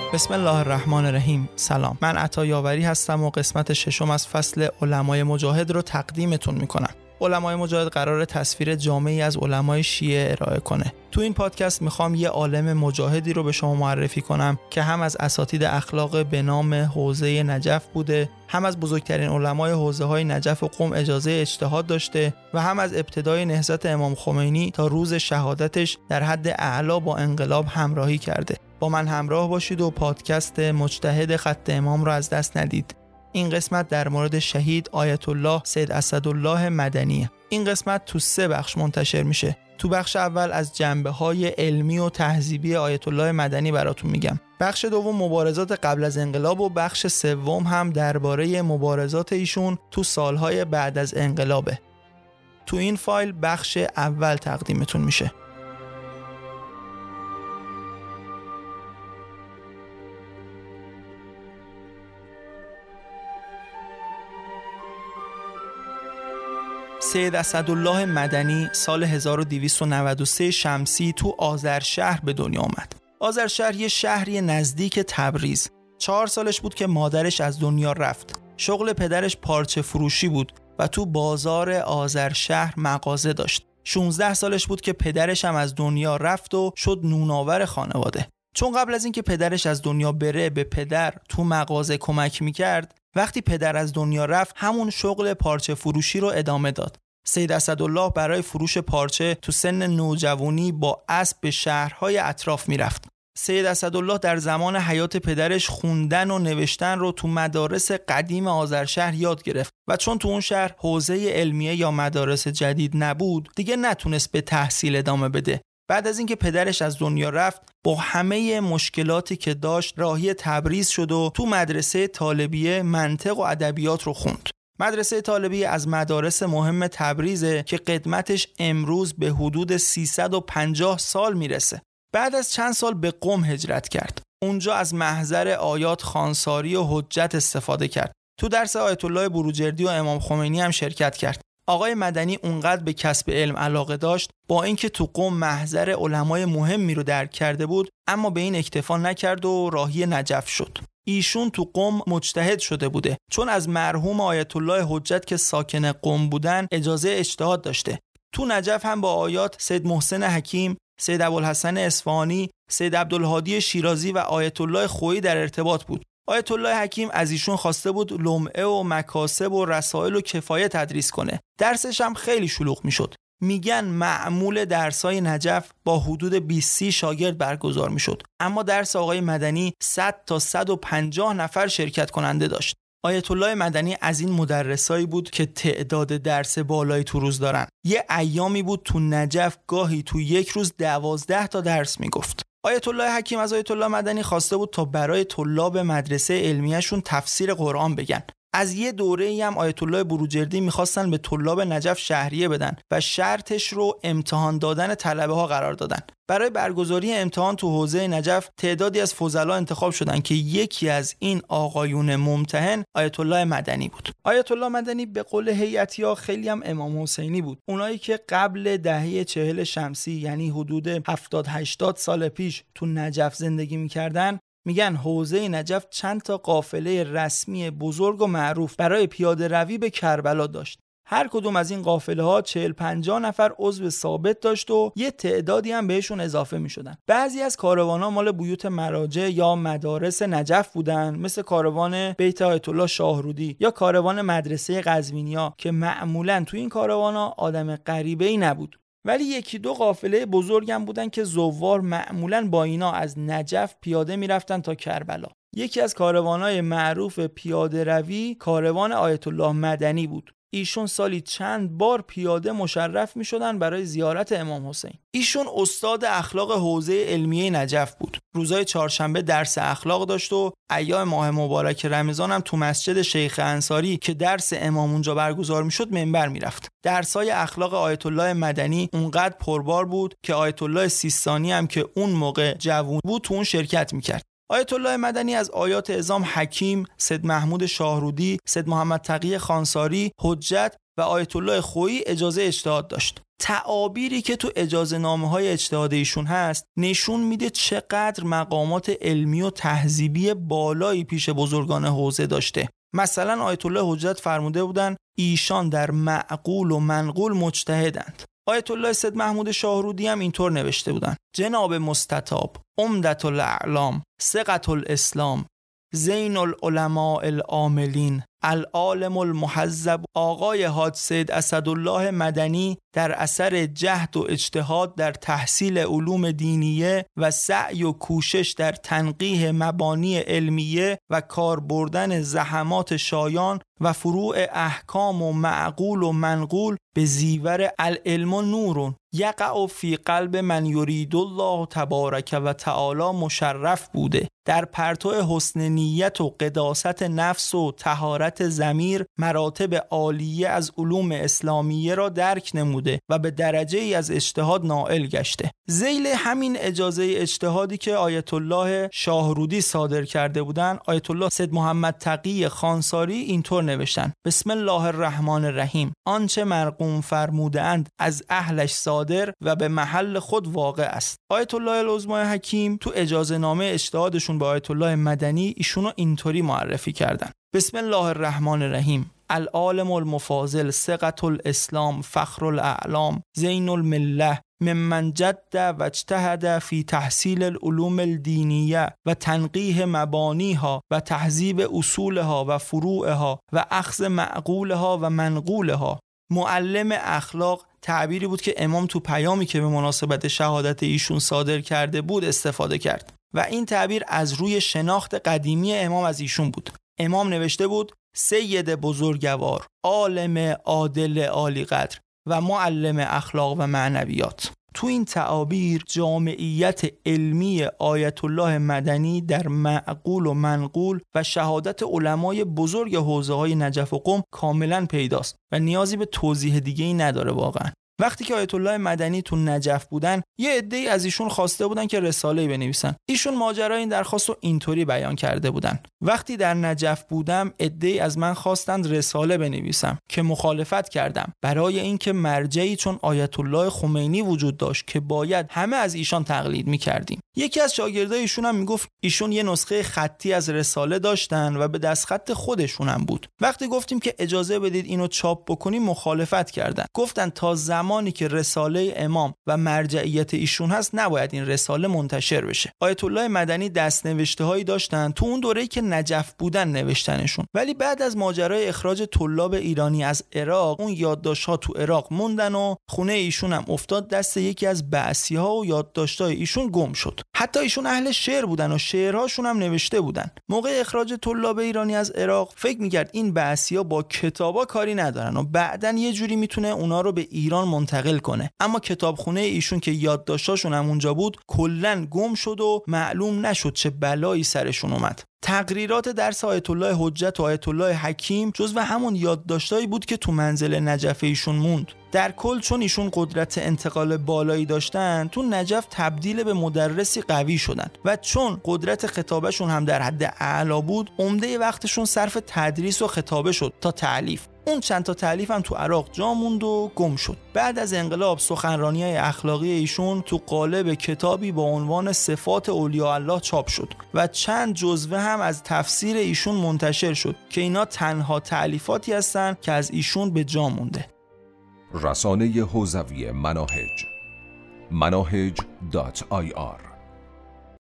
بسم الله الرحمن الرحیم. سلام، من عطا یاوری هستم و قسمت ششم از فصل علمای مجاهد رو تقدیمتون میکنم. علمای مجاهد قراره تصویر جامعی از علمای شیعه ارائه کنه. تو این پادکست میخوام یه عالم مجاهدی رو به شما معرفی کنم که هم از اساتید اخلاق به نام حوزه نجف بوده، هم از بزرگترین علمای حوزه‌های نجف و قم اجازه اجتهاد داشته و هم از ابتدای نهضت امام خمینی تا روز شهادتش در حد اعلا با انقلاب همراهی کرده. با من همراه باشید و پادکست مجتهد خط امام رو از دست ندید. این قسمت در مورد شهید آیت الله سید اسدالله مدنیه. این قسمت تو 3 بخش منتشر میشه. تو بخش اول از جنبه‌های علمی و تهذیبی آیت الله مدنی براتون میگم. بخش دوم مبارزات قبل از انقلاب و بخش سوم هم درباره مبارزات ایشون تو سالهای بعد از انقلابه. تو این فایل بخش اول تقدیمتون میشه. سید اسدالله مدنی سال 1293 شمسی تو آذرشهر به دنیا آمد. آذرشهر یه شهری نزدیک تبریز. 4 سالش بود که مادرش از دنیا رفت. شغل پدرش پارچه فروشی بود و تو بازار آذرشهر مغازه داشت. 16 سالش بود که پدرش هم از دنیا رفت و شد نونآور خانواده. چون قبل از اینکه پدرش از دنیا بره به پدر تو مغازه کمک میکرد، وقتی پدر از دنیا رفت همون شغل پارچه فروشی رو ادامه داد. سید اسدالله برای فروش پارچه تو سن نوجوانی با اسب به شهرهای اطراف میرفت. سید اسدالله در زمان حیات پدرش خوندن و نوشتن رو تو مدارس قدیم آذرشهر یاد گرفت و چون تو اون شهر حوزه علمیه یا مدارس جدید نبود، دیگه نتونست به تحصیل ادامه بده. بعد از اینکه پدرش از دنیا رفت، با همه مشکلاتی که داشت راهی تبریز شد و تو مدرسه طالبیه منطق و ادبیات رو خوند. مدرسه طالبیه از مدارس مهم تبریزه که قدمتش امروز به حدود 350 سال میرسه. بعد از چند سال به قم هجرت کرد. اونجا از محضر آیات خانساری و حجت استفاده کرد. تو درس آیت الله بروجردی و امام خمینی هم شرکت کرد. آقای مدنی اونقدر به کسب علم علاقه داشت، با اینکه تو قم محضر علمای مهمی رو درک کرده بود، اما به این اکتفا نکرد و راهی نجف شد. ایشون تو قم مجتهد شده بوده، چون از مرحوم آیت الله حجت که ساکن قم بودن اجازه اجتهاد داشته. تو نجف هم با آیات سید محسن حکیم، سید ابوالحسن اصفهانی، سید عبدالهادی شیرازی و آیت الله خویی در ارتباط بود. آیت الله حکیم از ایشون خواسته بود لمعه و مکاسب و رسائل و کفایه تدریس کنه. درسش هم خیلی شلوغ میشد. میگن معمول درسای نجف با حدود 20 شاگرد برگزار میشد، اما درس آقای مدنی 100 تا 150 نفر شرکت کننده داشت. آیت الله مدنی از این مدرسایی بود که تعداد درس بالایی تو روز دارن. یه ایامی بود تو نجف گاهی تو یک روز 12 تا درس میگفت. آیت الله حکیم از آیت الله مدنی خواسته بود تا برای طلاب مدرسه علمیه‌شون تفسیر قرآن بگن. از یه دوره‌ای هم آیت الله بروجردی می‌خواستن به طلاب نجف شهریه بدن و شرطش رو امتحان دادن طلبه ها قرار دادن. برای برگزاری امتحان تو حوزه نجف تعدادی از فضلا انتخاب شدن که یکی از این آقایون ممتحن آیت الله مدنی بود. آیت الله مدنی به قول هیئتی‌ها خیلی هم امام حسینی بود. اونایی که قبل دهه 40 شمسی یعنی حدود 70-80 سال پیش تو نجف زندگی می‌کردن، میگن حوزه نجف چند تا قافله رسمی بزرگ و معروف برای پیاده روی به کربلا داشت. هر کدوم از این قافله ها 40-50 نفر عضو ثابت داشت و یه تعدادی هم بهشون اضافه میشدن. بعضی از کاروان‌ها مال بیوت مراجع یا مدارس نجف بودن، مثل کاروان بیت آیت الله شاهرودی یا کاروان مدرسه قزوینیا که معمولاً تو این کاروان‌ها آدم غریبه‌ای نبود. ولی 1-2 قافله بزرگم بودن که زوار معمولاً با اینا از نجف پیاده میرفتن تا کربلا. یکی از کاروان‌های معروف پیاده روی کاروان آیت الله مدنی بود. ایشون سالی چند بار پیاده مشرف می شدن برای زیارت امام حسین. ایشون استاد اخلاق حوزه علمیه نجف بود. روزهای چهارشنبه درس اخلاق داشت و ایام ماه مبارک رمضان هم تو مسجد شیخ انصاری که درس امام اونجا برگزار می شد منبر می رفت. درسای اخلاق آیت الله مدنی اونقدر پربار بود که آیت الله سیستانی هم که اون موقع جوون بود تو اون شرکت می کرد. آیت الله مدنی از آیات اعظام حکیم، سید محمود شاهرودی، سید محمد تقی خانساری، حجت و آیت الله خویی اجازه اجتهاد داشت. تعابیری که تو اجازه نامه های اجتهاد ایشون هست نشون میده چقدر مقامات علمی و تهذیبی بالایی پیش بزرگان حوزه داشته. مثلا آیت الله حجت فرموده بودن ایشان در معقول و منقول مجتهدند. آیت الله سید محمود شاهرودی هم اینطور نوشته بودن: جناب مستطاب، عمدة الاعلام، ثقة الاسلام، زین العلماء العاملین، العالم المحذب، آقای حاج سید اسدالله مدنی در اثر جهد و اجتهاد در تحصیل علوم دینیه و سعی و کوشش در تنقیح مبانی علمیه و کار بردن زحمات شایان و فروع احکام و معقول و منقول به زیور العلم نور یقع فی قلب من یرید الله تبارک و تعالی مشرف بوده، در پرتو حسن نیت و قداست نفس و طهارت ضمیر مراتب عالیه از علوم اسلامیه را درک نموده و به درجه ای از اجتهاد نائل گشته. ذیل همین اجازه اجتهادی که آیت الله شاهرودی صادر کرده بودند، آیت الله سید محمد تقی خانساری اینطور نوشتن: بسم الله الرحمن الرحیم، آنچه مرقوم فرمودند از اهلش صادر و به محل خود واقع است. آیت الله العظمی حکیم تو اجازه نامه اجتهادشون به آیت الله مدنی ایشونو اینطوری معرفی کردن: بسم الله الرحمن الرحیم، العالم المفاضل، ثقة الاسلام، فخر الاعلام، زین المله، ممن جد و اجتهد فی تحصیل العلوم الدینیه و تنقیح مبانیها و تهذیب اصولها و فروعها و اخذ معقولها و منقولها. معلم اخلاق تعبیری بود که امام تو پیامی که به مناسبت شهادت ایشون صادر کرده بود استفاده کرد و این تعبیر از روی شناخت قدیمی امام از ایشون بود. امام نوشته بود: سید بزرگوار، عالم عادل عالی قدر و معلم اخلاق و معنویات. تو این تعابیر جامعیت علمی آیت الله مدنی در معقول و منقول و شهادت علمای بزرگ حوزه‌های نجف و قم کاملا پیداست و نیازی به توضیح دیگه‌ای نداره. واقعا وقتی که آیت الله مدنی تو نجف بودن، یه عده‌ای از ایشون خواسته بودن که رساله‌ای بنویسن. ایشون ماجرای این درخواست رو اینطوری بیان کرده بودن: وقتی در نجف بودم، عده‌ای از من خواستند رساله بنویسم که مخالفت کردم، برای اینکه مرجعی چون آیت الله خمینی وجود داشت که باید همه از ایشان تقلید می‌کردیم. یکی از شاگردای ایشون هم میگفت ایشون یه نسخه خطی از رساله داشتن و به دستخط خودشون هم بود. وقتی گفتیم که اجازه بدید اینو چاپ بکنیم، مخالفت کردن. گفتن تا زمانی که رساله امام و مرجعیت ایشون هست نباید این رساله منتشر بشه. آیت الله مدنی دست‌نوشته‌هایی داشتن تو اون دوره‌ای که نجف بودن نوشتنشون، ولی بعد از ماجرای اخراج طلاب ایرانی از عراق، اون یادداشت‌ها تو عراق موندن و خونه ایشون هم افتاد دست یکی از بعثی‌ها و یادداشت‌های ایشون گم شد. حتی ایشون اهل شعر بودن و شعرهاشون هم نوشته بودن. موقع اخراج طلاب ایرانی از عراق فکر می‌کرد این بعثی‌ها با کتابا کاری ندارن و بعدن یه جوری میتونه اونا رو به ایران منتقل کنه، اما کتابخونه ایشون که یادداشتاشون هم اونجا بود کلاً گم شد و معلوم نشد چه بلایی سرشون اومد. تقریرات درس آیت الله حجت و آیت الله حکیم جزو همون یادداشتایی بود که تو منزل نجف ایشون موند. در کل چون ایشون قدرت انتقال بالایی داشتن، تو نجف تبدیل به مدرسی قوی شدن و چون قدرت خطابهشون هم در حد اعلا بود، عمده وقتشون صرف تدریس و خطابه شد تا تألیف. اون چند تا تألیف هم تو عراق جا موند و گم شد. بعد از انقلاب سخنرانی‌های اخلاقی ایشون تو قالب کتابی با عنوان صفات اولیاء الله چاپ شد و چند جزوه هم از تفسیر ایشون منتشر شد که اینا تنها تألیفاتی هستن که از ایشون به جا مونده. رسانه حوزوی مناهج مناهج.ir